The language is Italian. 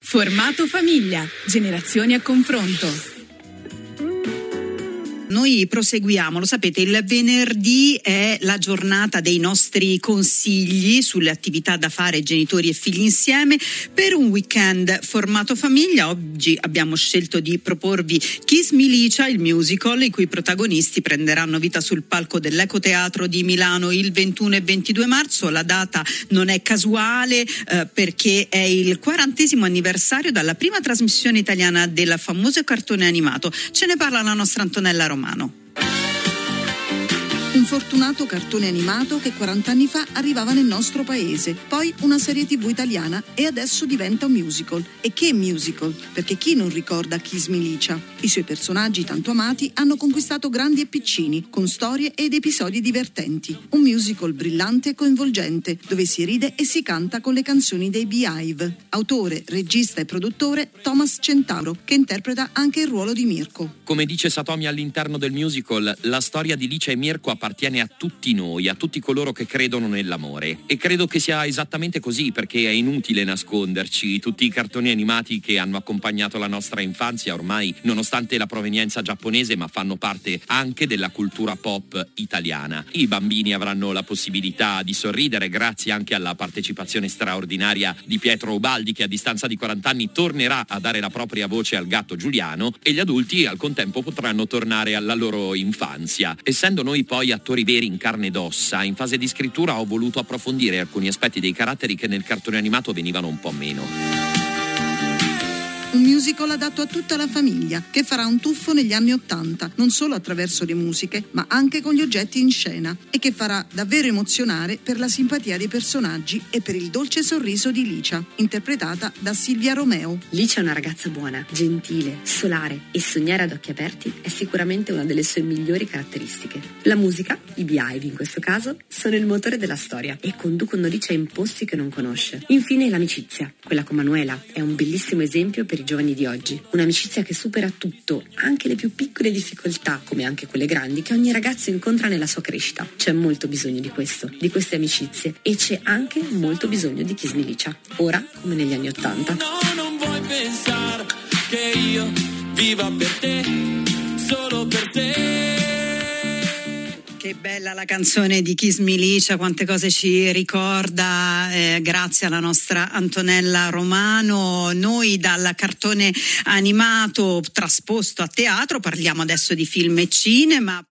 Formato famiglia, generazioni a confronto. Noi proseguiamo, lo sapete, il venerdì è la giornata dei nostri consigli sulle attività da fare genitori e figli insieme per un weekend formato famiglia. Oggi abbiamo scelto di proporvi Kiss Me Licia, il musical, i cui protagonisti prenderanno vita sul palco dell'Ecoteatro di Milano il 21 e 22 marzo. La data non è casuale perché è il 40° anniversario dalla prima trasmissione italiana del famoso cartone animato. Ce ne parla la nostra Antonella Romano. Un fortunato cartone animato che 40 anni fa arrivava nel nostro paese, poi una serie TV italiana e adesso diventa un musical. E che musical? Perché chi non ricorda Kiss Me Licia? I suoi personaggi tanto amati hanno conquistato grandi e piccini, con storie ed episodi divertenti. Un musical brillante e coinvolgente, dove si ride e si canta con le canzoni dei Beehive. Autore, regista e produttore Thomas Centauro, che interpreta anche il ruolo di Mirko. Come dice Satomi all'interno del musical, la storia di Licia e Mirko appartiene a tutti noi, a tutti coloro che credono nell'amore. E credo che sia esattamente così, perché è inutile nasconderci. Tutti i cartoni animati che hanno accompagnato la nostra infanzia ormai, nonostante la provenienza giapponese, ma fanno parte anche della cultura pop italiana. I bambini avranno la possibilità di sorridere grazie anche alla partecipazione straordinaria di Pietro Ubaldi, che a distanza di 40 anni tornerà a dare la propria voce al gatto Giuliano, e gli adulti al contempo potranno tornare alla loro infanzia. Essendo noi poi attori veri in carne ed ossa, in fase di scrittura ho voluto approfondire alcuni aspetti dei caratteri che nel cartone animato venivano un po' meno. Un musical adatto a tutta la famiglia, che farà un tuffo negli anni '80, non solo attraverso le musiche, ma anche con gli oggetti in scena, e che farà davvero emozionare per la simpatia dei personaggi e per il dolce sorriso di Licia, interpretata da Silvia Romeo. Licia è una ragazza buona, gentile, solare, e sognare ad occhi aperti è sicuramente una delle sue migliori caratteristiche. La musica, i Beehive in questo caso, sono il motore della storia e conducono Licia in posti che non conosce. Infine l'amicizia, quella con Manuela, è un bellissimo esempio per i giovani di oggi. Un'amicizia che supera tutto, anche le più piccole difficoltà, come anche quelle grandi, che ogni ragazzo incontra nella sua crescita. C'è molto bisogno di questo, di queste amicizie, e c'è anche molto bisogno di Kiss Me Licia, ora come negli anni '80. No, non vuoi pensare che io viva per te, solo per te. Che bella la canzone di Kiss Me Licia, quante cose ci ricorda, grazie alla nostra Antonella Romano. Noi dal cartone animato trasposto a teatro parliamo adesso di film e cinema.